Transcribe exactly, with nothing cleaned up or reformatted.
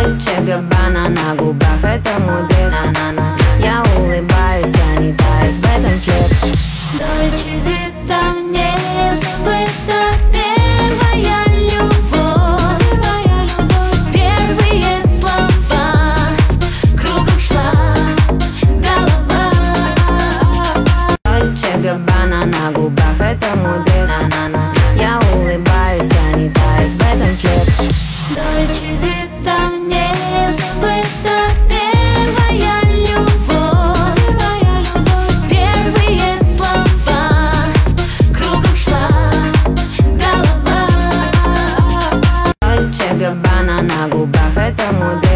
Дольче Габбана на губах, это мой бес. Я улыбаюсь, а не тает в этом флекс. Дольче Вита, не забыта первая любовь. Первые слова, кругом шла голова. Дольче Габбана на губах, это мой бес. Я улыбаюсь, а не тает в этом флекс. Дольче Вита, не забыта первая любовь. Первые слова, кругом шла голова. Дольче Габбана на губах, это мой бес.